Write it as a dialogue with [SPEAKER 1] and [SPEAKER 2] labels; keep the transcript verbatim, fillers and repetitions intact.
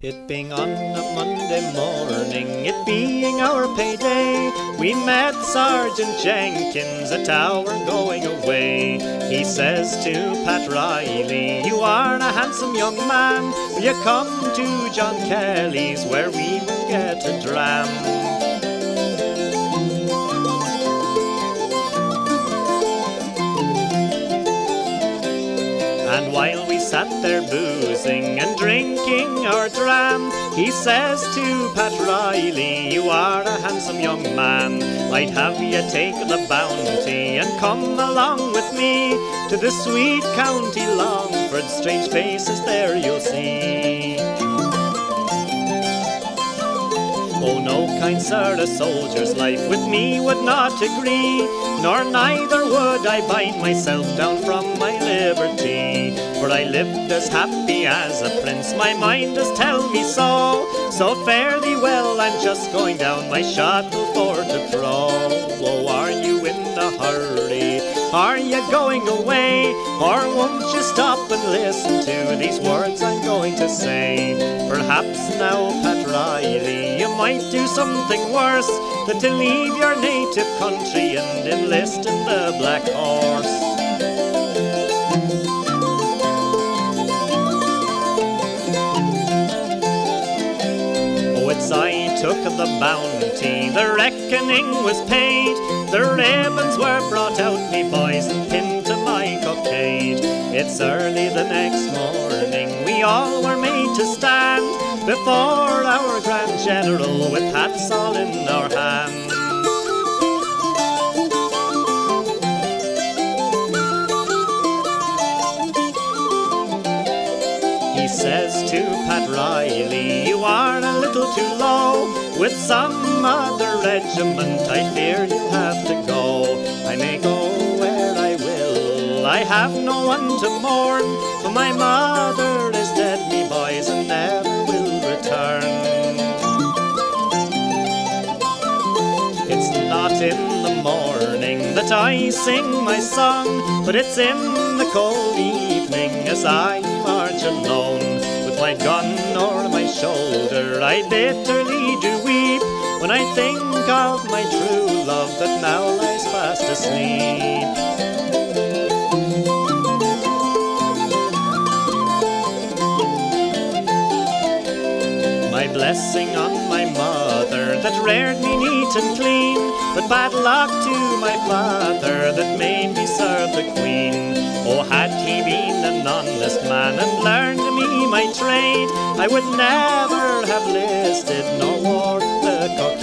[SPEAKER 1] It being on a Monday morning, it being our payday, we met Sergeant Jenkins at our going away. He says to Pat Riley, "You are a handsome young man, will you come to John Kelly's where we will get a dram?" And while we sat there boozing and drinking our dram, he says to Pat Riley, "You are a handsome young man, I'd have you take the bounty and come along with me to the sweet county Longford, strange faces there you'll see." "Oh no, kind sir, a soldier's life with me would not agree, nor neither would I bind myself down from my liberty. For I lived as happy as a prince, my mind does tell me so. So fare thee well, I'm just going down my shuttle for to throw." "Oh, are you in a hurry? Are you going away? Or won't you stop and listen to these words I'm going to say? Perhaps now, Pat Riley, you might do something worse than to leave your native country and enlist in the Black Horse." Oh, it's I took the bounty, the reckoning was paid, the ribbons were brought out, me boys, and pinned to my cockade. It's early the next morning, we all were made to stand before our Grand General with hats all in our hands. He says to Pat Riley, "You are a little too low, with some other regiment I fear you'll have to go. I may go where I will, I have no one to mourn, for my mother is dead, me boys, and never will return." It's not in the morning that I sing my song, but it's in the cold evening as I march alone. With my gun o'er my shoulder, I bitterly do weep when I think of my true love that now lies fast asleep. My blessing on my mother that reared me neat and clean, but bad luck to my father that made me serve the Queen. Oh, had he been an honest man and learned me my trade, I would never have listed nor worn the cockade.